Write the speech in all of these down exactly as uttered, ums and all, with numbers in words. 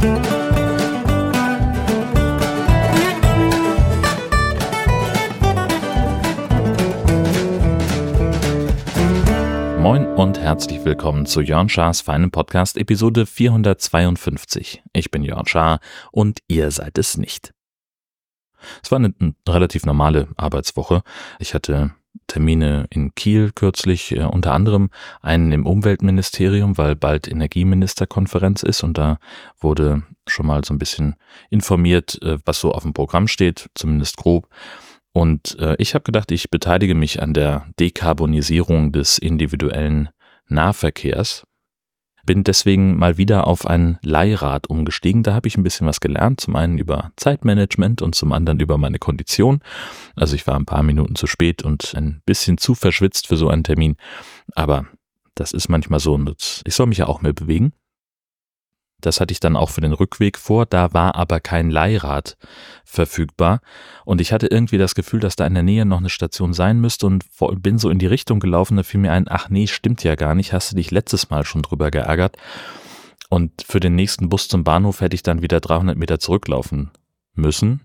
Moin und herzlich willkommen zu Jörn Schars feinem Podcast Episode vierhundertzweiundfünfzig. Ich bin Jörn Schaar und ihr seid es nicht. Es war eine, eine relativ normale Arbeitswoche. Ich hatte Termine in Kiel kürzlich, äh, unter anderem einen im Umweltministerium, weil bald Energieministerkonferenz ist und da wurde schon mal so ein bisschen informiert, äh, was so auf dem Programm steht, zumindest grob. Und äh, ich habe gedacht, ich beteilige mich an der Dekarbonisierung des individuellen Nahverkehrs. Bin deswegen mal wieder auf ein Leihrad umgestiegen. Da habe ich ein bisschen was gelernt. Zum einen über Zeitmanagement und zum anderen über meine Kondition. Also ich war ein paar Minuten zu spät und ein bisschen zu verschwitzt für so einen Termin. Aber das ist manchmal so. Und ich soll mich ja auch mehr bewegen. Das hatte ich dann auch für den Rückweg vor, da war aber kein Leihrad verfügbar und ich hatte irgendwie das Gefühl, dass da in der Nähe noch eine Station sein müsste und bin so in die Richtung gelaufen, da fiel mir ein, ach nee, stimmt ja gar nicht, hast du dich letztes Mal schon drüber geärgert und für den nächsten Bus zum Bahnhof hätte ich dann wieder dreihundert Meter zurücklaufen müssen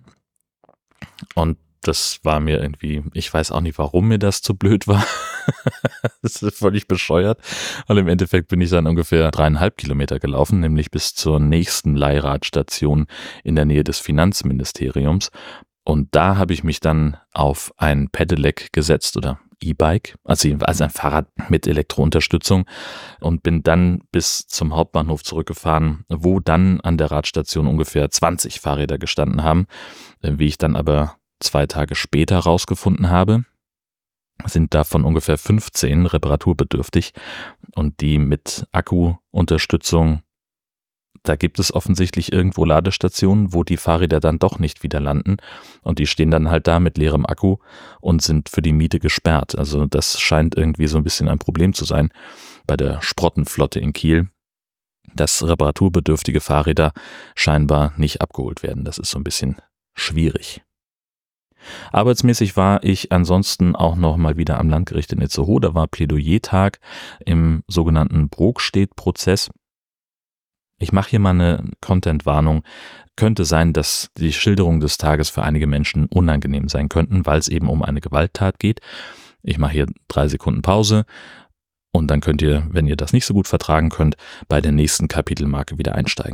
und das war mir irgendwie, ich weiß auch nicht, warum mir das zu blöd war. Das ist völlig bescheuert. Und im Endeffekt bin ich dann ungefähr dreieinhalb Kilometer gelaufen, nämlich bis zur nächsten Leihradstation in der Nähe des Finanzministeriums. Und da habe ich mich dann auf ein Pedelec gesetzt oder E-Bike, also, also ein Fahrrad mit Elektrounterstützung und bin dann bis zum Hauptbahnhof zurückgefahren, wo dann an der Radstation ungefähr zwanzig Fahrräder gestanden haben, wie ich dann aber zwei Tage später rausgefunden habe, sind davon ungefähr fünfzehn reparaturbedürftig und die mit Akkuunterstützung, da gibt es offensichtlich irgendwo Ladestationen, wo die Fahrräder dann doch nicht wieder landen und die stehen dann halt da mit leerem Akku und sind für die Miete gesperrt. Also das scheint irgendwie so ein bisschen ein Problem zu sein bei der Sprottenflotte in Kiel, dass reparaturbedürftige Fahrräder scheinbar nicht abgeholt werden. Das ist so ein bisschen schwierig. Arbeitsmäßig war ich ansonsten auch noch mal wieder am Landgericht in Itzehoe. Da war Plädoyertag im sogenannten Brokstedt-Prozess. Ich mache hier mal eine Content-Warnung. Könnte sein, dass die Schilderungen des Tages für einige Menschen unangenehm sein könnten, weil es eben um eine Gewalttat geht. Ich mache hier drei Sekunden Pause und dann könnt ihr, wenn ihr das nicht so gut vertragen könnt, bei der nächsten Kapitelmarke wieder einsteigen.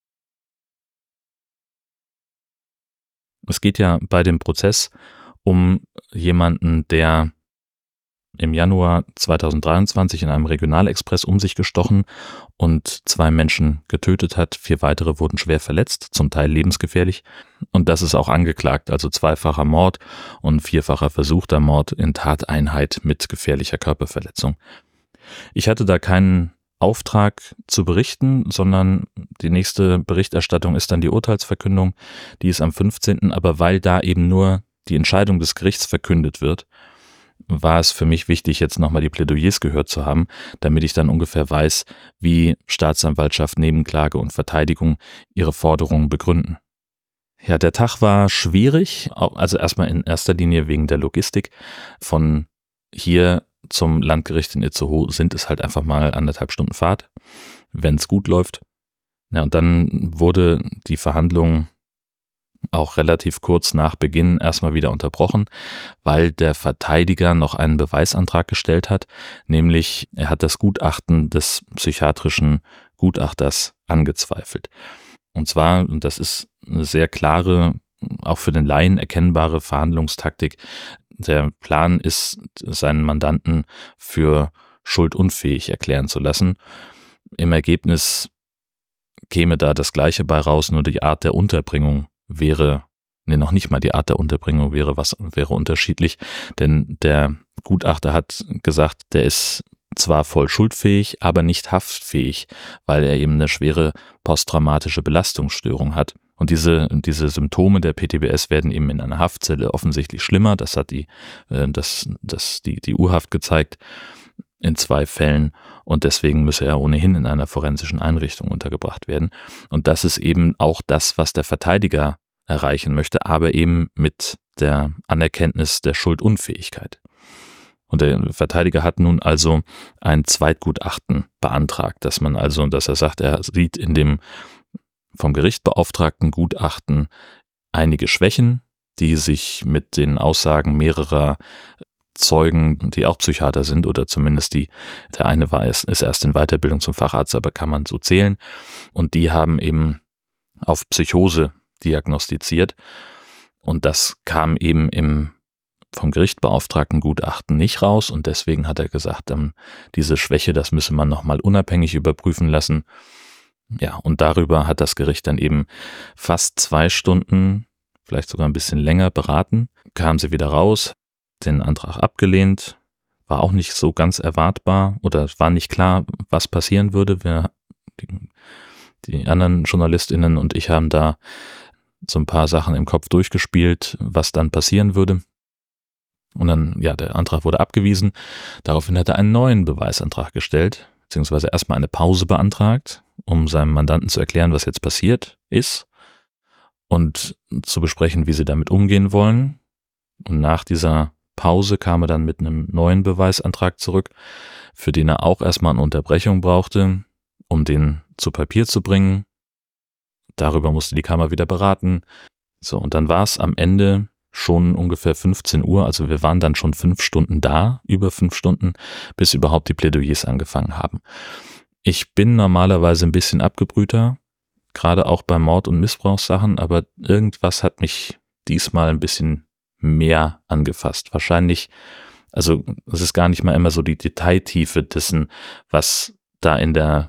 Es geht ja bei dem Prozess um jemanden, der im Januar zweitausenddreiundzwanzig in einem Regionalexpress um sich gestochen und zwei Menschen getötet hat. Vier weitere wurden schwer verletzt, zum Teil lebensgefährlich. Und das ist auch angeklagt, also zweifacher Mord und vierfacher versuchter Mord in Tateinheit mit gefährlicher Körperverletzung. Ich hatte da keinen Auftrag zu berichten, sondern die nächste Berichterstattung ist dann die Urteilsverkündung, die ist am fünfzehnten Aber weil da eben nur die Entscheidung des Gerichts verkündet wird, war es für mich wichtig, jetzt nochmal die Plädoyers gehört zu haben, damit ich dann ungefähr weiß, wie Staatsanwaltschaft, Nebenklage und Verteidigung ihre Forderungen begründen. Ja, der Tag war schwierig, also erstmal in erster Linie wegen der Logistik. Von hier zum Landgericht in Itzehoe sind es halt einfach mal anderthalb Stunden Fahrt, wenn es gut läuft. Ja, und dann wurde die Verhandlung auch relativ kurz nach Beginn erstmal wieder unterbrochen, weil der Verteidiger noch einen Beweisantrag gestellt hat, nämlich er hat das Gutachten des psychiatrischen Gutachters angezweifelt. Und zwar, und das ist eine sehr klare, auch für den Laien erkennbare Verhandlungstaktik. Der Plan ist, seinen Mandanten für schuldunfähig erklären zu lassen. Im Ergebnis käme da das Gleiche bei raus, nur die Art der Unterbringung wäre, nee, noch nicht mal die Art der Unterbringung wäre was, wäre unterschiedlich, denn der Gutachter hat gesagt, der ist zwar voll schuldfähig, aber nicht haftfähig, weil er eben eine schwere posttraumatische Belastungsstörung hat. Und diese, diese Symptome der P T B S werden eben in einer Haftzelle offensichtlich schlimmer. Das hat die, das, das, die, die U-Haft gezeigt in zwei Fällen. Und deswegen müsse er ohnehin in einer forensischen Einrichtung untergebracht werden. Und das ist eben auch das, was der Verteidiger erreichen möchte, aber eben mit der Anerkenntnis der Schuldunfähigkeit. Und der Verteidiger hat nun also ein Zweitgutachten beantragt, dass man also, dass er sagt, er sieht in dem vom Gericht beauftragten Gutachten einige Schwächen, die sich mit den Aussagen mehrerer Zeugen, die auch Psychiater sind, oder zumindest die, der eine war ist, ist erst in Weiterbildung zum Facharzt, aber kann man so zählen. Und die haben eben auf Psychose diagnostiziert. Und das kam eben im vom Gericht beauftragten Gutachten nicht raus. Und deswegen hat er gesagt, ähm, diese Schwäche, das müsse man nochmal unabhängig überprüfen lassen. Ja, und darüber hat das Gericht dann eben fast zwei Stunden, vielleicht sogar ein bisschen länger beraten. Kam sie wieder raus, den Antrag abgelehnt, war auch nicht so ganz erwartbar oder es war nicht klar, was passieren würde. Wir, die, die anderen JournalistInnen und ich haben da so ein paar Sachen im Kopf durchgespielt, was dann passieren würde. Und dann, ja, der Antrag wurde abgewiesen. Daraufhin hat er einen neuen Beweisantrag gestellt, beziehungsweise erstmal eine Pause beantragt, um seinem Mandanten zu erklären, was jetzt passiert ist und zu besprechen, wie sie damit umgehen wollen. Und nach dieser Pause kam er dann mit einem neuen Beweisantrag zurück, für den er auch erstmal eine Unterbrechung brauchte, um den zu Papier zu bringen. Darüber musste die Kammer wieder beraten. So, und dann war es am Ende schon ungefähr fünfzehn Uhr, also wir waren dann schon fünf Stunden da, über fünf Stunden, bis überhaupt die Plädoyers angefangen haben. Ich bin normalerweise ein bisschen abgebrühter, gerade auch bei Mord- und Missbrauchssachen, aber irgendwas hat mich diesmal ein bisschen mehr angefasst. Wahrscheinlich, also es ist gar nicht mal immer so die Detailtiefe dessen, was da in der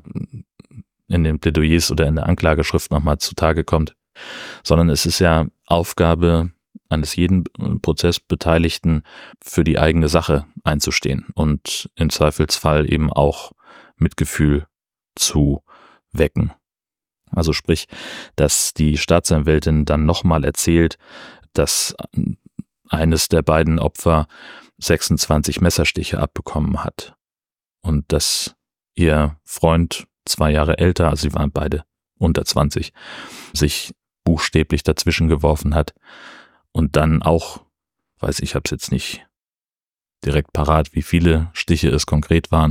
in den Plädoyers oder in der Anklageschrift nochmal zutage kommt, sondern es ist ja Aufgabe eines jeden Prozessbeteiligten, für die eigene Sache einzustehen und im Zweifelsfall eben auch Mitgefühl zu wecken. Also sprich, dass die Staatsanwältin dann nochmal erzählt, dass eines der beiden Opfer sechsundzwanzig Messerstiche abbekommen hat und dass ihr Freund, zwei Jahre älter, also sie waren beide unter zwanzig, sich buchstäblich dazwischen geworfen hat und dann auch, weiß ich, habe es jetzt nicht direkt parat, wie viele Stiche es konkret waren,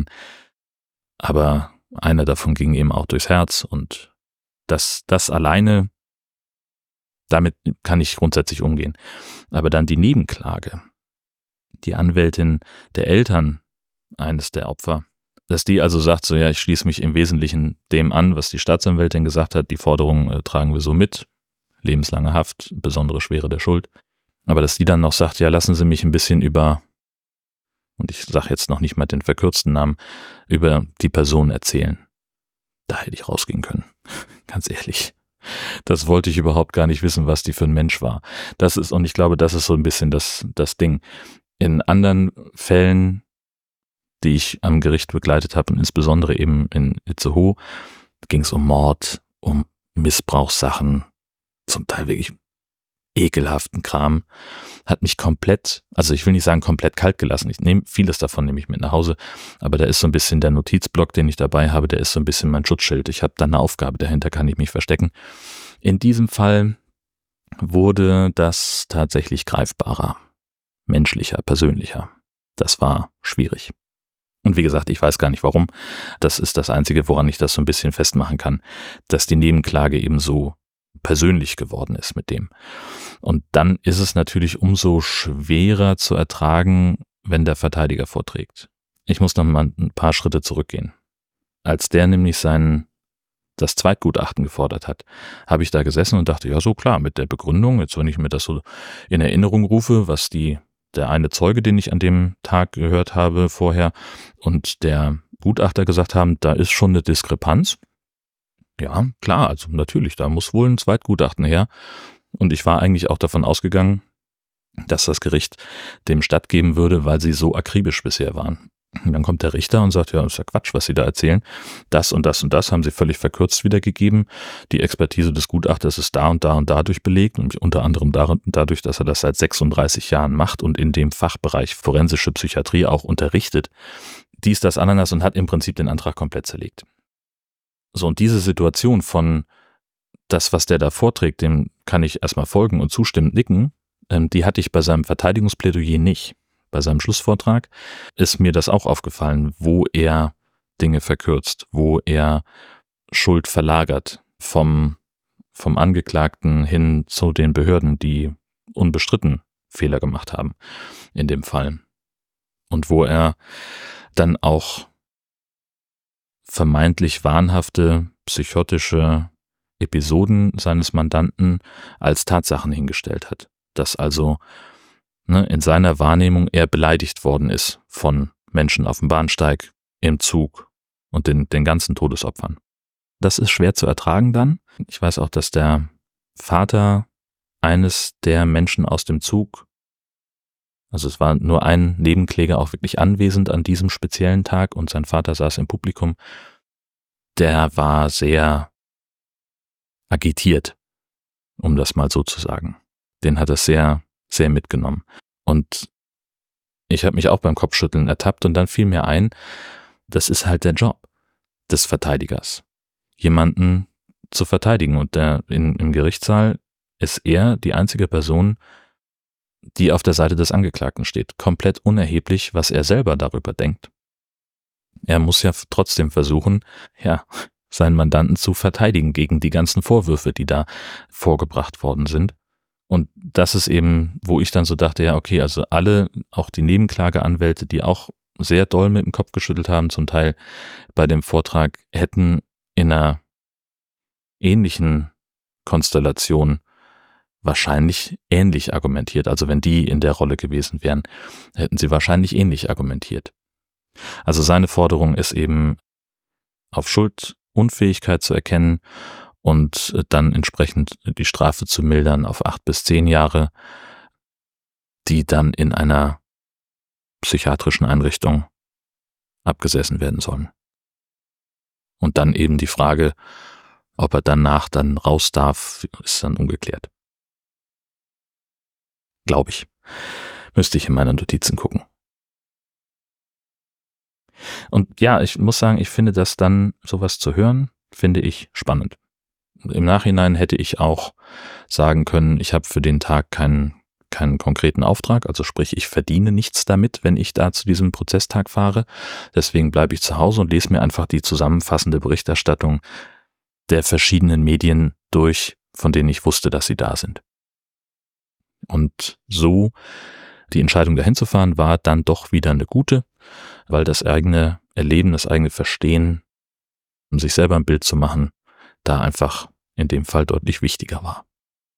aber einer davon ging ihm auch durchs Herz und das, das alleine, damit kann ich grundsätzlich umgehen. Aber dann die Nebenklage, die Anwältin der Eltern eines der Opfer, dass die also sagt, so ja, ich schließe mich im Wesentlichen dem an, was die Staatsanwältin gesagt hat, die Forderung äh, tragen wir so mit, lebenslange Haft, besondere Schwere der Schuld. Aber dass die dann noch sagt, ja, lassen Sie mich ein bisschen über, und ich sage jetzt noch nicht mal den verkürzten Namen, über die Person erzählen. Da hätte ich rausgehen können, ganz ehrlich. Das wollte ich überhaupt gar nicht wissen, was die für ein Mensch war. Das ist, und ich glaube, das ist so ein bisschen das, das Ding. In anderen Fällen, die ich am Gericht begleitet habe, und insbesondere eben in Itzehoe, ging es um Mord, um Missbrauchssachen, zum Teil wirklich ekelhaften Kram, hat mich komplett, also ich will nicht sagen komplett kalt gelassen, ich nehme vieles davon nehme ich mit nach Hause, aber da ist so ein bisschen der Notizblock, den ich dabei habe, der ist so ein bisschen mein Schutzschild. Ich habe da eine Aufgabe, dahinter kann ich mich verstecken. In diesem Fall wurde das tatsächlich greifbarer, menschlicher, persönlicher. Das war schwierig. Und wie gesagt, ich weiß gar nicht warum. Das ist das Einzige, woran ich das so ein bisschen festmachen kann, dass die Nebenklage eben so persönlich geworden ist mit dem. Und dann ist es natürlich umso schwerer zu ertragen, wenn der Verteidiger vorträgt. Ich muss noch mal ein paar Schritte zurückgehen. Als der nämlich sein, das Zweitgutachten gefordert hat, habe ich da gesessen und dachte, ja so klar, mit der Begründung, jetzt wenn ich mir das so in Erinnerung rufe, was die der eine Zeuge, den ich an dem Tag gehört habe vorher, und der Gutachter gesagt haben, da ist schon eine Diskrepanz. Ja, klar, also natürlich, da muss wohl ein Zweitgutachten her. Und ich war eigentlich auch davon ausgegangen, dass das Gericht dem stattgeben würde, weil sie so akribisch bisher waren. Und dann kommt der Richter und sagt, ja, das ist ja Quatsch, was Sie da erzählen. Das und das und das haben Sie völlig verkürzt wiedergegeben. Die Expertise des Gutachters ist da und da und dadurch belegt, und unter anderem dadurch, dass er das seit sechsunddreißig Jahren macht und in dem Fachbereich forensische Psychiatrie auch unterrichtet. Dies, das, Ananas, und hat im Prinzip den Antrag komplett zerlegt. So, und diese Situation von das, was der da vorträgt, dem kann ich erstmal folgen und zustimmend nicken, ähm, die hatte ich bei seinem Verteidigungsplädoyer nicht. Bei seinem Schlussvortrag ist mir das auch aufgefallen, wo er Dinge verkürzt, wo er Schuld verlagert vom vom Angeklagten hin zu den Behörden, die unbestritten Fehler gemacht haben in dem Fall. Und wo er dann auch vermeintlich wahnhafte, psychotische Episoden seines Mandanten als Tatsachen hingestellt hat. Dass also ne, in seiner Wahrnehmung er beleidigt worden ist von Menschen auf dem Bahnsteig, im Zug und den, den ganzen Todesopfern. Das ist schwer zu ertragen dann. Ich weiß auch, dass der Vater eines der Menschen aus dem Zug, also es war nur ein Nebenkläger auch wirklich anwesend an diesem speziellen Tag und sein Vater saß im Publikum, der war sehr agitiert, um das mal so zu sagen. Den hat es sehr, sehr mitgenommen. Und ich habe mich auch beim Kopfschütteln ertappt und dann fiel mir ein, das ist halt der Job des Verteidigers, jemanden zu verteidigen. Und der, in, im Gerichtssaal ist er die einzige Person, die auf der Seite des Angeklagten steht. Komplett unerheblich, was er selber darüber denkt. Er muss ja trotzdem versuchen, ja, seinen Mandanten zu verteidigen gegen die ganzen Vorwürfe, die da vorgebracht worden sind. Und das ist eben, wo ich dann so dachte, ja, okay, also alle, auch die Nebenklageanwälte, die auch sehr doll mit dem Kopf geschüttelt haben, zum Teil bei dem Vortrag, hätten in einer ähnlichen Konstellation wahrscheinlich ähnlich argumentiert. Also wenn die in der Rolle gewesen wären, hätten sie wahrscheinlich ähnlich argumentiert. Also seine Forderung ist eben, auf Schuldunfähigkeit zu erkennen und dann entsprechend die Strafe zu mildern auf acht bis zehn Jahre, die dann in einer psychiatrischen Einrichtung abgesessen werden sollen. Und dann eben die Frage, ob er danach dann raus darf, ist dann ungeklärt. Glaube ich. Müsste ich in meine Notizen gucken. Und ja, ich muss sagen, ich finde das dann, sowas zu hören, finde ich spannend. Im Nachhinein hätte ich auch sagen können, ich habe für den Tag keinen, keinen konkreten Auftrag, also sprich, ich verdiene nichts damit, wenn ich da zu diesem Prozesstag fahre. Deswegen bleibe ich zu Hause und lese mir einfach die zusammenfassende Berichterstattung der verschiedenen Medien durch, von denen ich wusste, dass sie da sind. Und so die Entscheidung dahin zu fahren war dann doch wieder eine gute, weil das eigene Erleben, das eigene Verstehen, um sich selber ein Bild zu machen, da einfach in dem Fall deutlich wichtiger war.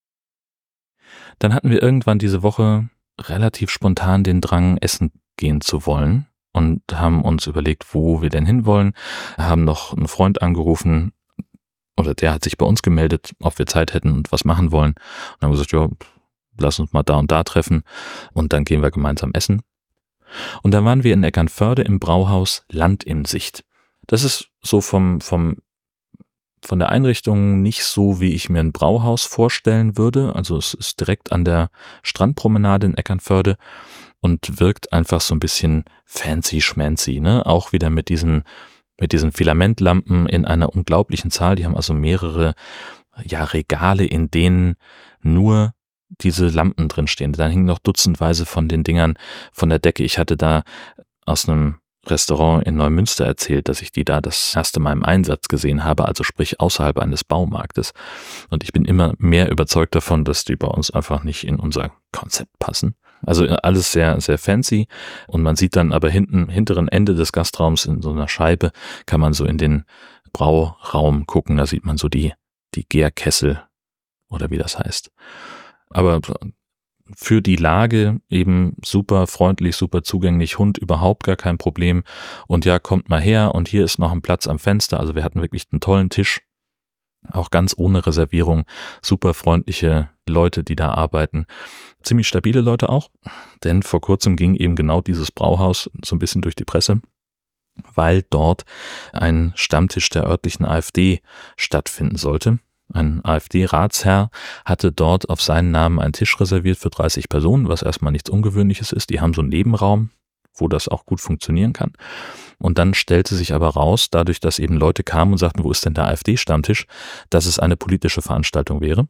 Dann hatten wir irgendwann diese Woche relativ spontan den Drang, essen gehen zu wollen und haben uns überlegt, wo wir denn hinwollen. Wir haben noch einen Freund angerufen, oder der hat sich bei uns gemeldet, ob wir Zeit hätten und was machen wollen. Und haben gesagt, ja, lass uns mal da und da treffen und dann gehen wir gemeinsam essen. Und dann waren wir in Eckernförde im Brauhaus Land in Sicht. Das ist so vom, vom, von der Einrichtung nicht so, wie ich mir ein Brauhaus vorstellen würde. Also es ist direkt an der Strandpromenade in Eckernförde und wirkt einfach so ein bisschen fancy schmancy, ne? Auch wieder mit diesen, mit diesen Filamentlampen in einer unglaublichen Zahl. Die haben also mehrere, ja, Regale, in denen nur diese Lampen drinstehen. Dann hingen noch dutzendweise von den Dingern von der Decke. Ich hatte da aus einem Restaurant in Neumünster erzählt, dass ich die da das erste Mal im Einsatz gesehen habe, also sprich außerhalb eines Baumarktes. Und ich bin immer mehr überzeugt davon, dass die bei uns einfach nicht in unser Konzept passen. Also alles sehr, sehr fancy. Und man sieht dann aber hinten, hinteren Ende des Gastraums in so einer Scheibe, kann man so in den Brauraum gucken. Da sieht man so die, die Gärkessel oder wie das heißt. Aber für die Lage eben super freundlich, super zugänglich, Hund überhaupt gar kein Problem. Und ja, kommt mal her und hier ist noch ein Platz am Fenster. Also wir hatten wirklich einen tollen Tisch, auch ganz ohne Reservierung, super freundliche Leute, die da arbeiten. Ziemlich stabile Leute auch, denn vor kurzem ging eben genau dieses Brauhaus so ein bisschen durch die Presse, weil dort ein Stammtisch der örtlichen AfD stattfinden sollte. Ein AfD-Ratsherr hatte dort auf seinen Namen einen Tisch reserviert für dreißig Personen, was erstmal nichts Ungewöhnliches ist. Die haben so einen Nebenraum, wo das auch gut funktionieren kann. Und dann stellte sich aber raus, dadurch, dass eben Leute kamen und sagten, wo ist denn der AfD-Stammtisch, dass es eine politische Veranstaltung wäre.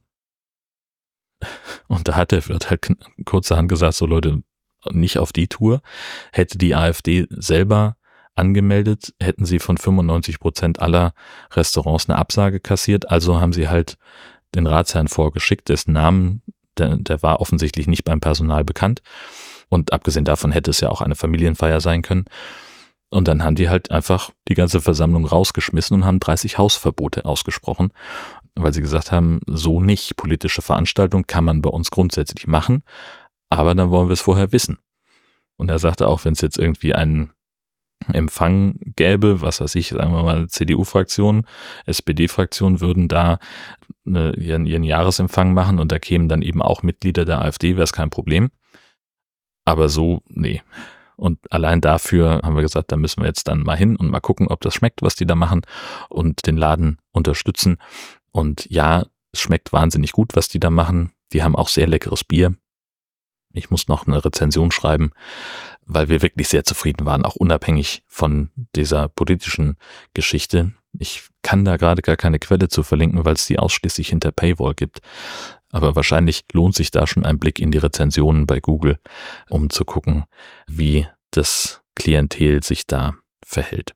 Und da hat der Wirt halt kurzerhand gesagt, so Leute, nicht auf die Tour. Hätte die AfD selber angemeldet, hätten sie von fünfundneunzig Prozent aller Restaurants eine Absage kassiert. Also haben sie halt den Ratsherrn vorgeschickt, dessen Namen, der, der war offensichtlich nicht beim Personal bekannt. Und abgesehen davon hätte es ja auch eine Familienfeier sein können. Und dann haben die halt einfach die ganze Versammlung rausgeschmissen und haben dreißig Hausverbote ausgesprochen, weil sie gesagt haben, so nicht. Politische Veranstaltung kann man bei uns grundsätzlich machen, aber dann wollen wir es vorher wissen. Und er sagte auch, wenn es jetzt irgendwie einen Empfang gäbe, was weiß ich, sagen wir mal C D U-Fraktion, S P D-Fraktion würden da eine, ihren, ihren Jahresempfang machen und da kämen dann eben auch Mitglieder der AfD, wäre es kein Problem. Aber so, nee. Und allein dafür haben wir gesagt, da müssen wir jetzt dann mal hin und mal gucken, ob das schmeckt, was die da machen und den Laden unterstützen. Und ja, es schmeckt wahnsinnig gut, was die da machen. Die haben auch sehr leckeres Bier. Ich muss noch eine Rezension schreiben, weil wir wirklich sehr zufrieden waren, auch unabhängig von dieser politischen Geschichte. Ich kann da gerade gar keine Quelle zu verlinken, weil es die ausschließlich hinter Paywall gibt. Aber wahrscheinlich lohnt sich da schon ein Blick in die Rezensionen bei Google, um zu gucken, wie das Klientel sich da verhält.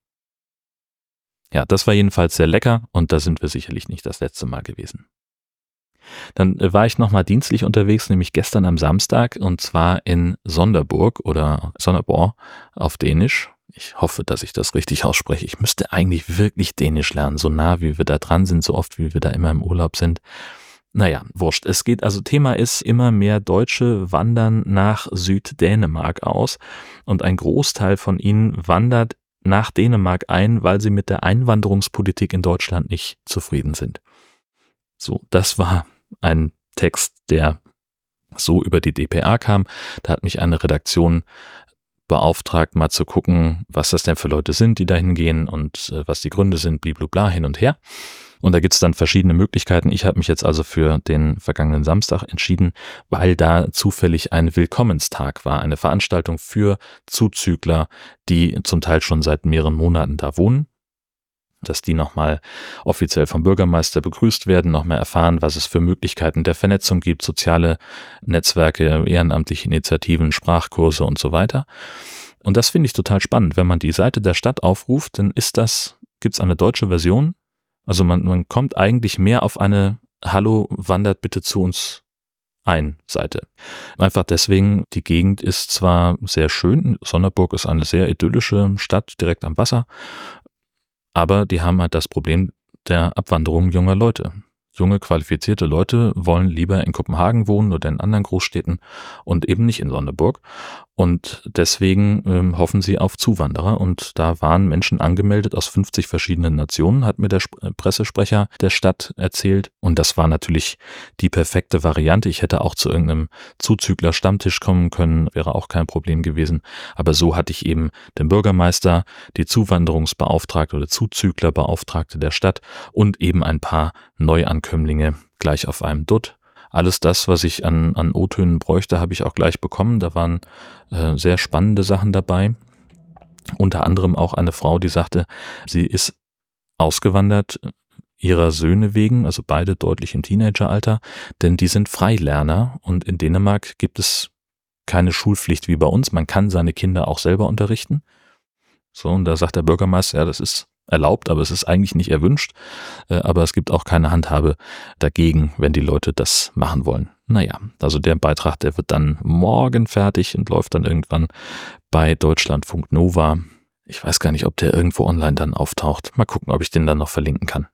Ja, das war jedenfalls sehr lecker und da sind wir sicherlich nicht das letzte Mal gewesen. Dann war ich nochmal dienstlich unterwegs, nämlich gestern am Samstag und zwar in Sonderburg oder Sonderborg auf Dänisch. Ich hoffe, dass ich das richtig ausspreche. Ich müsste eigentlich wirklich Dänisch lernen, so nah wie wir da dran sind, so oft wie wir da immer im Urlaub sind. Naja, wurscht. Es geht, also Thema ist, immer mehr Deutsche wandern nach Süddänemark aus und ein Großteil von ihnen wandert nach Dänemark ein, weil sie mit der Einwanderungspolitik in Deutschland nicht zufrieden sind. So, das war ein Text, der so über die D P A kam. Da hat mich eine Redaktion beauftragt, mal zu gucken, was das denn für Leute sind, die dahin gehen und äh, was die Gründe sind, bliblubla, hin und her. Und da gibt's dann verschiedene Möglichkeiten. Ich habe mich jetzt also für den vergangenen Samstag entschieden, weil da zufällig ein Willkommenstag war, eine Veranstaltung für Zuzügler, die zum Teil schon seit mehreren Monaten da wohnen, dass die nochmal offiziell vom Bürgermeister begrüßt werden, nochmal erfahren, was es für Möglichkeiten der Vernetzung gibt, soziale Netzwerke, ehrenamtliche Initiativen, Sprachkurse und so weiter. Und das finde ich total spannend. Wenn man die Seite der Stadt aufruft, dann ist das, gibt's eine deutsche Version. Also man, man kommt eigentlich mehr auf eine Hallo, wandert bitte zu uns ein Seite. Einfach deswegen, die Gegend ist zwar sehr schön, Sonderburg ist eine sehr idyllische Stadt direkt am Wasser, aber die haben halt das Problem der Abwanderung junger Leute. Junge, qualifizierte Leute wollen lieber in Kopenhagen wohnen oder in anderen Großstädten und eben nicht in Sonderburg. Und deswegen ähm, hoffen sie auf Zuwanderer. Und da waren Menschen angemeldet aus fünfzig verschiedenen Nationen, hat mir der Sp- Pressesprecher der Stadt erzählt. Und das war natürlich die perfekte Variante. Ich hätte auch zu irgendeinem Zuzügler-Stammtisch kommen können, wäre auch kein Problem gewesen. Aber so hatte ich eben den Bürgermeister, die Zuwanderungsbeauftragte oder Zuzüglerbeauftragte der Stadt und eben ein paar Neuankömmlinge gleich auf einem Dutt. Alles das, was ich an, an O-Tönen bräuchte, habe ich auch gleich bekommen. Da waren äh, sehr spannende Sachen dabei. Unter anderem auch eine Frau, die sagte, sie ist ausgewandert ihrer Söhne wegen, also beide deutlich im Teenageralter, denn die sind Freilerner und in Dänemark gibt es keine Schulpflicht wie bei uns. Man kann seine Kinder auch selber unterrichten. So, und da sagt der Bürgermeister, ja, das ist erlaubt, aber es ist eigentlich nicht erwünscht. Aber es gibt auch keine Handhabe dagegen, wenn die Leute das machen wollen. Naja, also der Beitrag, der wird dann morgen fertig und läuft dann irgendwann bei Deutschlandfunk Nova. Ich weiß gar nicht, ob der irgendwo online dann auftaucht. Mal gucken, ob ich den dann noch verlinken kann.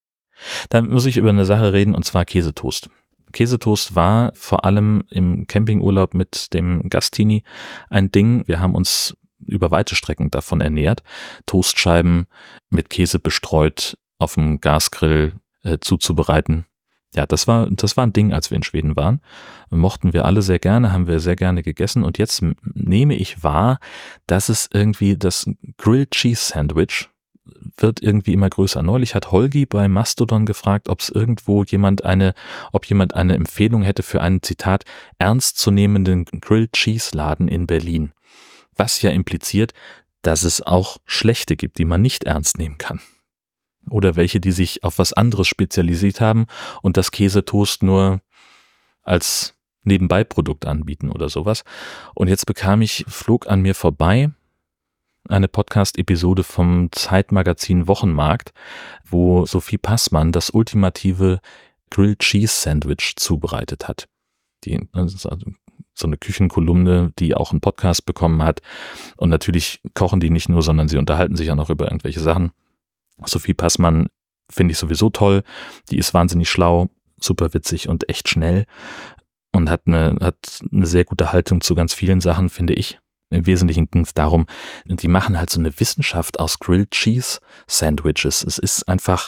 Dann muss ich über eine Sache reden, und zwar Käsetoast. Käsetoast war vor allem im Campingurlaub mit dem Gastini ein Ding. Wir haben uns über weite Strecken davon ernährt, Toastscheiben mit Käse bestreut auf dem Gasgrill äh, zuzubereiten. Ja, das war das war ein Ding, als wir in Schweden waren. Mochten wir alle sehr gerne, haben wir sehr gerne gegessen und jetzt m- nehme ich wahr, dass es irgendwie das Grilled Cheese Sandwich wird irgendwie immer größer. Neulich hat Holgi bei Mastodon gefragt, ob es irgendwo jemand eine, ob jemand eine Empfehlung hätte für einen, Zitat, ernstzunehmenden Grilled Cheese Laden in Berlin. Was ja impliziert, dass es auch schlechte gibt, die man nicht ernst nehmen kann. Oder welche, die sich auf was anderes spezialisiert haben und das Käsetoast nur als Nebenbeiprodukt anbieten oder sowas. Und jetzt bekam ich, flog an mir vorbei, eine Podcast-Episode vom Zeitmagazin Wochenmarkt, wo Sophie Passmann das ultimative Grilled Cheese Sandwich zubereitet hat. Die, das ist also so eine Küchenkolumne, die auch einen Podcast bekommen hat. Und natürlich kochen die nicht nur, sondern sie unterhalten sich auch noch über irgendwelche Sachen. Sophie Passmann finde ich sowieso toll. Die ist wahnsinnig schlau, super witzig und echt schnell und hat eine, hat eine sehr gute Haltung zu ganz vielen Sachen, finde ich. Im Wesentlichen ging es darum, die machen halt so eine Wissenschaft aus Grilled Cheese Sandwiches. Es ist einfach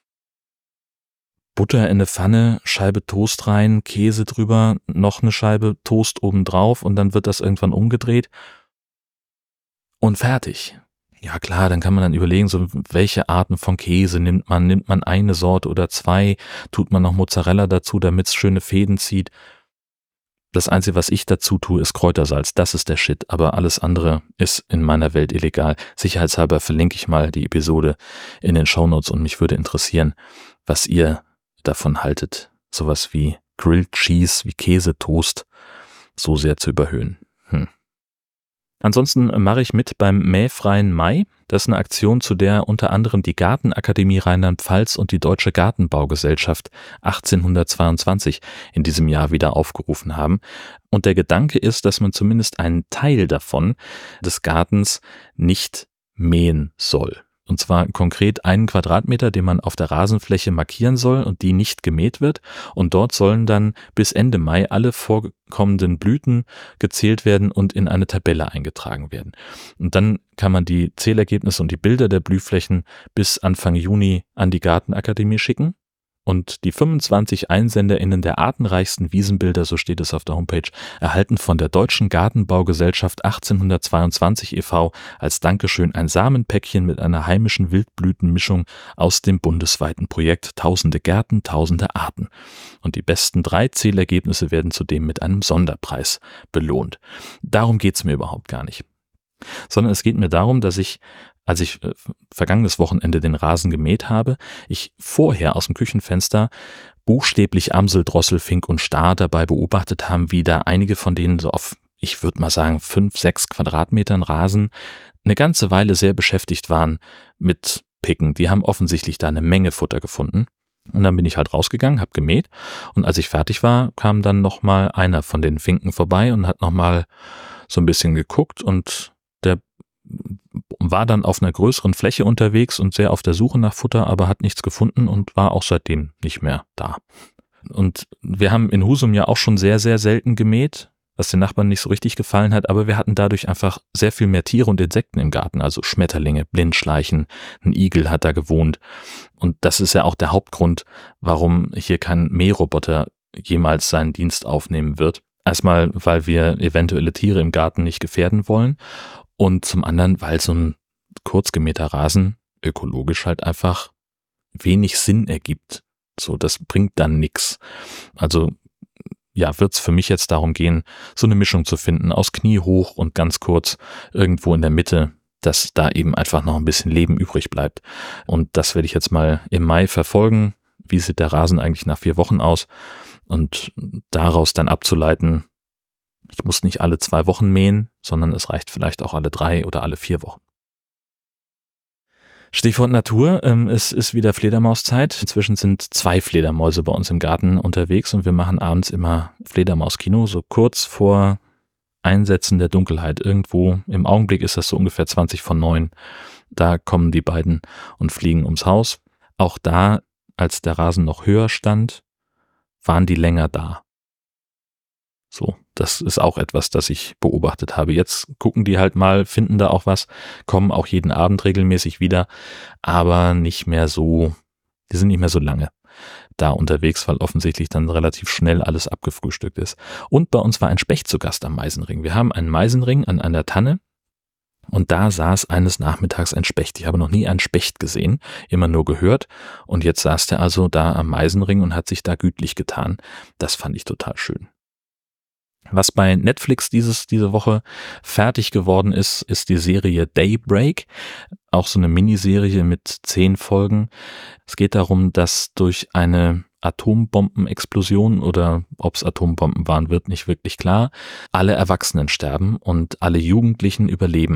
Butter in eine Pfanne, Scheibe Toast rein, Käse drüber, noch eine Scheibe Toast obendrauf und dann wird das irgendwann umgedreht und fertig. Ja klar, dann kann man dann überlegen, so welche Arten von Käse nimmt man. Nimmt man eine Sorte oder zwei? Tut man noch Mozzarella dazu, damit es schöne Fäden zieht? Das Einzige, was ich dazu tue, ist Kräutersalz. Das ist der Shit. Aber alles andere ist in meiner Welt illegal. Sicherheitshalber verlinke ich mal die Episode in den Shownotes und mich würde interessieren, was ihr davon haltet, sowas wie Grilled Cheese, wie Käsetoast so sehr zu überhöhen. Hm. Ansonsten mache ich mit beim Mähfreien Mai. Das ist eine Aktion, zu der unter anderem die Gartenakademie Rheinland-Pfalz und die Deutsche Gartenbaugesellschaft achtzehnhundertzweiundzwanzig in diesem Jahr wieder aufgerufen haben. Und der Gedanke ist, dass man zumindest einen Teil davon des Gartens nicht mähen soll. Und zwar konkret einen Quadratmeter, den man auf der Rasenfläche markieren soll und die nicht gemäht wird. Und dort sollen dann bis Ende Mai alle vorkommenden Blüten gezählt werden und in eine Tabelle eingetragen werden. Und dann kann man die Zählergebnisse und die Bilder der Blühflächen bis Anfang Juni an die Gartenakademie schicken. Und die fünfundzwanzig EinsenderInnen der artenreichsten Wiesenbilder, so steht es auf der Homepage, erhalten von der Deutschen Gartenbaugesellschaft achtzehnhundertzweiundzwanzig e V als Dankeschön ein Samenpäckchen mit einer heimischen Wildblütenmischung aus dem bundesweiten Projekt Tausende Gärten, Tausende Arten. Und die besten drei Zählergebnisse werden zudem mit einem Sonderpreis belohnt. Darum geht's mir überhaupt gar nicht. Sondern es geht mir darum, dass ich, als ich äh, vergangenes Wochenende den Rasen gemäht habe, ich vorher aus dem Küchenfenster buchstäblich Amsel, Drossel, Fink und Star dabei beobachtet haben, wie da einige von denen so auf, ich würde mal sagen, fünf, sechs Quadratmetern Rasen eine ganze Weile sehr beschäftigt waren mit Picken. Die haben offensichtlich da eine Menge Futter gefunden. Und dann bin ich halt rausgegangen, habe gemäht und als ich fertig war, kam dann nochmal einer von den Finken vorbei und hat nochmal so ein bisschen geguckt und der war dann auf einer größeren Fläche unterwegs und sehr auf der Suche nach Futter, aber hat nichts gefunden und war auch seitdem nicht mehr da. Und wir haben in Husum ja auch schon sehr, sehr selten gemäht, was den Nachbarn nicht so richtig gefallen hat, aber wir hatten dadurch einfach sehr viel mehr Tiere und Insekten im Garten, also Schmetterlinge, Blindschleichen, ein Igel hat da gewohnt. Und das ist ja auch der Hauptgrund, warum hier kein Mähroboter jemals seinen Dienst aufnehmen wird. Erstmal, weil wir eventuelle Tiere im Garten nicht gefährden wollen. Und zum anderen, weil so ein kurzgemähter Rasen ökologisch halt einfach wenig Sinn ergibt. So, das bringt dann nix. Also ja, wird's für mich jetzt darum gehen, so eine Mischung zu finden aus Knie hoch und ganz kurz irgendwo in der Mitte, dass da eben einfach noch ein bisschen Leben übrig bleibt. Und das werde ich jetzt mal im Mai verfolgen. Wie sieht der Rasen eigentlich nach vier Wochen aus? Und daraus dann abzuleiten, ich muss nicht alle zwei Wochen mähen, sondern es reicht vielleicht auch alle drei oder alle vier Wochen. Stichwort Natur, ähm, es ist wieder Fledermauszeit. Inzwischen sind zwei Fledermäuse bei uns im Garten unterwegs und wir machen abends immer Fledermauskino, so kurz vor Einsetzen der Dunkelheit. Irgendwo im Augenblick ist das so ungefähr zwanzig von neun. Da kommen die beiden und fliegen ums Haus. Auch da, als der Rasen noch höher stand, waren die länger da. So, das ist auch etwas, das ich beobachtet habe. Jetzt gucken die halt mal, finden da auch was, kommen auch jeden Abend regelmäßig wieder, aber nicht mehr so, die sind nicht mehr so lange da unterwegs, weil offensichtlich dann relativ schnell alles abgefrühstückt ist. Und bei uns war ein Specht zu Gast am Meisenring. Wir haben einen Meisenring an einer Tanne und da saß eines Nachmittags ein Specht. Ich habe noch nie einen Specht gesehen, immer nur gehört und jetzt saß der also da am Meisenring und hat sich da gütlich getan. Das fand ich total schön. Was bei Netflix dieses, diese Woche fertig geworden ist, ist die Serie Daybreak. Auch so eine Miniserie mit zehn Folgen. Es geht darum, dass durch eine Atombombenexplosion oder ob es Atombomben waren, wird nicht wirklich klar, alle Erwachsenen sterben und alle Jugendlichen überleben.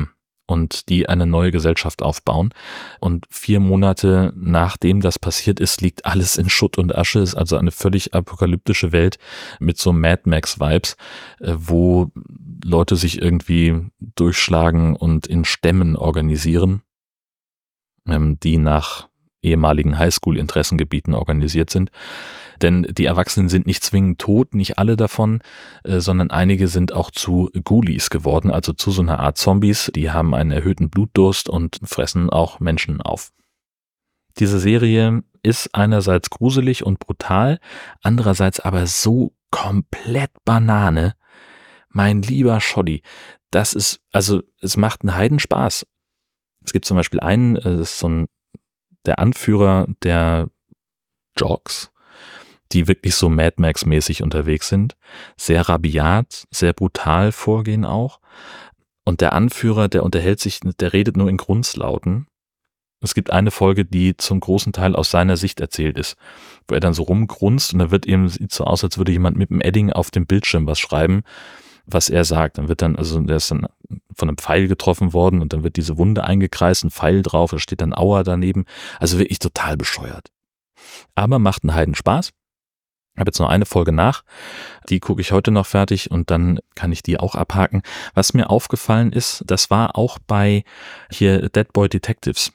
und die eine neue Gesellschaft aufbauen. Und vier Monate nachdem das passiert ist, liegt alles in Schutt und Asche. Ist also eine völlig apokalyptische Welt mit so Mad Max-Vibes, wo Leute sich irgendwie durchschlagen und in Stämmen organisieren, die nach ehemaligen Highschool-Interessengebieten organisiert sind. Denn die Erwachsenen sind nicht zwingend tot, nicht alle davon, äh, sondern einige sind auch zu Ghoulies geworden, also zu so einer Art Zombies. Die haben einen erhöhten Blutdurst und fressen auch Menschen auf. Diese Serie ist einerseits gruselig und brutal, andererseits aber so komplett Banane. Mein lieber Schoddy, das ist, also es macht einen Heidenspaß. Es gibt zum Beispiel einen, das ist so ein, der Anführer der Jocks, die wirklich so Mad Max-mäßig unterwegs sind, sehr rabiat, sehr brutal vorgehen auch. Und der Anführer, der unterhält sich, der redet nur in Grunzlauten. Es gibt eine Folge, die zum großen Teil aus seiner Sicht erzählt ist, wo er dann so rumgrunzt und da wird eben, sieht so aus, als würde jemand mit einem Edding auf dem Bildschirm was schreiben, was er sagt. Dann wird dann, also der ist dann von einem Pfeil getroffen worden und dann wird diese Wunde eingekreist, ein Pfeil drauf, da steht dann Aua daneben. Also wirklich total bescheuert. Aber macht einen Heidenspaß. Ich habe jetzt noch eine Folge nach, die gucke ich heute noch fertig und dann kann ich die auch abhaken. Was mir aufgefallen ist, das war auch bei hier Dead Boy Detectives.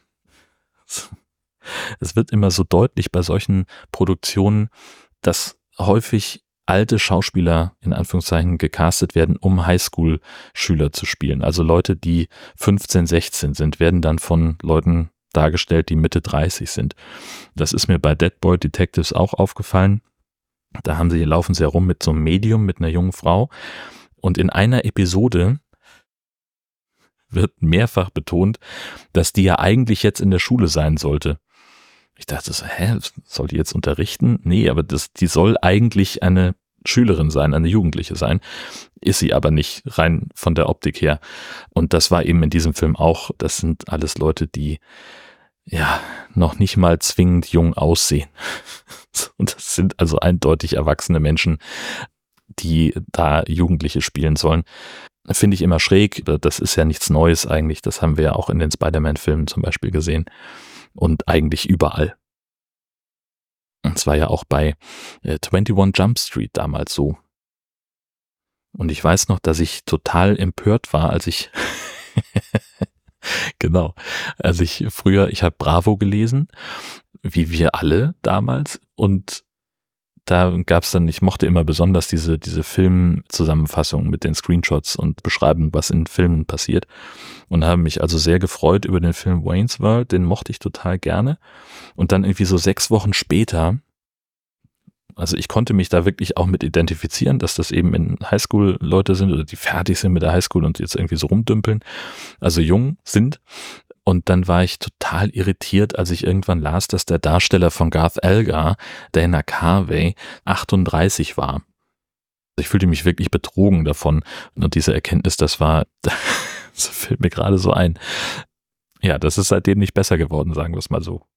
Es wird immer so deutlich bei solchen Produktionen, dass häufig alte Schauspieler in Anführungszeichen gecastet werden, um Highschool-Schüler zu spielen. Also Leute, die fünfzehn, sechzehn sind, werden dann von Leuten dargestellt, die Mitte dreißig sind. Das ist mir bei Dead Boy Detectives auch aufgefallen. Da haben sie, laufen sie herum mit so einem Medium, mit einer jungen Frau. Und in einer Episode wird mehrfach betont, dass die ja eigentlich jetzt in der Schule sein sollte. Ich dachte so, hä, soll die jetzt unterrichten? Nee, aber das, die soll eigentlich eine Schülerin sein, eine Jugendliche sein. Ist sie aber nicht, rein von der Optik her. Und das war eben in diesem Film auch, das sind alles Leute, die ja noch nicht mal zwingend jung aussehen. Und das sind also eindeutig erwachsene Menschen, die da Jugendliche spielen sollen. Finde ich immer schräg. Das ist ja nichts Neues eigentlich. Das haben wir ja auch in den Spider-Man-Filmen zum Beispiel gesehen. Und eigentlich überall. Und zwar ja auch bei äh, einundzwanzig Jump Street damals so. Und ich weiß noch, dass ich total empört war, als ich genau, als ich früher, ich habe Bravo gelesen, wie wir alle damals, und da gab's dann, ich mochte immer besonders diese diese Filmzusammenfassung mit den Screenshots und Beschreibung, was in Filmen passiert, und habe mich also sehr gefreut über den Film Wayne's World, den mochte ich total gerne. Und dann irgendwie so sechs Wochen später, also ich konnte mich da wirklich auch mit identifizieren, dass das eben in Highschool-Leute sind oder die fertig sind mit der Highschool und jetzt irgendwie so rumdümpeln, also jung sind. Und dann war ich total irritiert, als ich irgendwann las, dass der Darsteller von Garth Elgar, Dana Carvey, achtunddreißig war. Ich fühlte mich wirklich betrogen davon. Und diese Erkenntnis, das war, das fällt mir gerade so ein. Ja, das ist seitdem nicht besser geworden, sagen wir es mal so.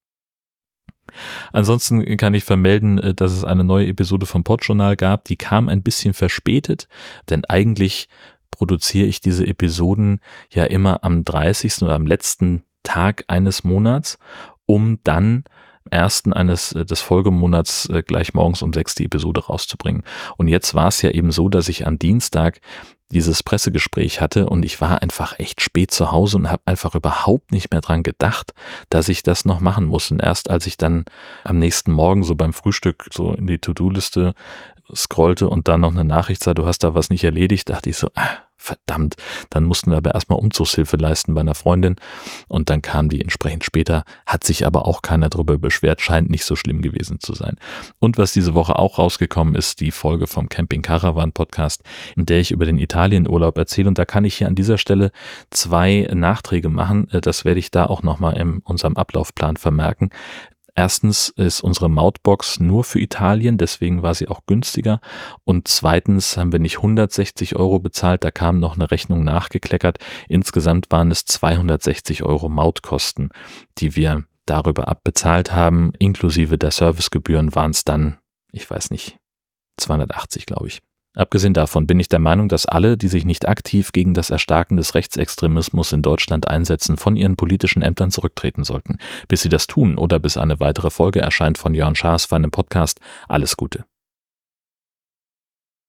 Ansonsten kann ich vermelden, dass es eine neue Episode vom Podjournal gab. Die kam ein bisschen verspätet, denn eigentlich produziere ich diese Episoden ja immer am dreißigsten oder am letzten Tag eines Monats, um dann am ersten eines des Folgemonats gleich morgens um sechs die Episode rauszubringen. Und jetzt war es ja eben so, dass ich am Dienstag dieses Pressegespräch hatte und ich war einfach echt spät zu Hause und habe einfach überhaupt nicht mehr dran gedacht, dass ich das noch machen muss. Und erst als ich dann am nächsten Morgen so beim Frühstück so in die To-Do-Liste scrollte und dann noch eine Nachricht sah, du hast da was nicht erledigt, dachte ich so, ah, verdammt, dann mussten wir aber erstmal Umzugshilfe leisten bei einer Freundin und dann kam die entsprechend später, hat sich aber auch keiner drüber beschwert, scheint nicht so schlimm gewesen zu sein. Und was diese Woche auch rausgekommen ist, die Folge vom Camping Caravan Podcast, in der ich über den Italienurlaub erzähle, und da kann ich hier an dieser Stelle zwei Nachträge machen, das werde ich da auch nochmal in unserem Ablaufplan vermerken. Erstens ist unsere Mautbox nur für Italien, deswegen war sie auch günstiger. Und zweitens haben wir nicht hundertsechzig Euro bezahlt, da kam noch eine Rechnung nachgekleckert. Insgesamt waren es zweihundertsechzig Euro Mautkosten, die wir darüber abbezahlt haben. Inklusive der Servicegebühren waren es dann, ich weiß nicht, zweihundertachtzig, glaube ich. Abgesehen davon bin ich der Meinung, dass alle, die sich nicht aktiv gegen das Erstarken des Rechtsextremismus in Deutschland einsetzen, von ihren politischen Ämtern zurücktreten sollten. Bis sie das tun oder bis eine weitere Folge erscheint von Jörn Schaas feinem Podcast, alles Gute.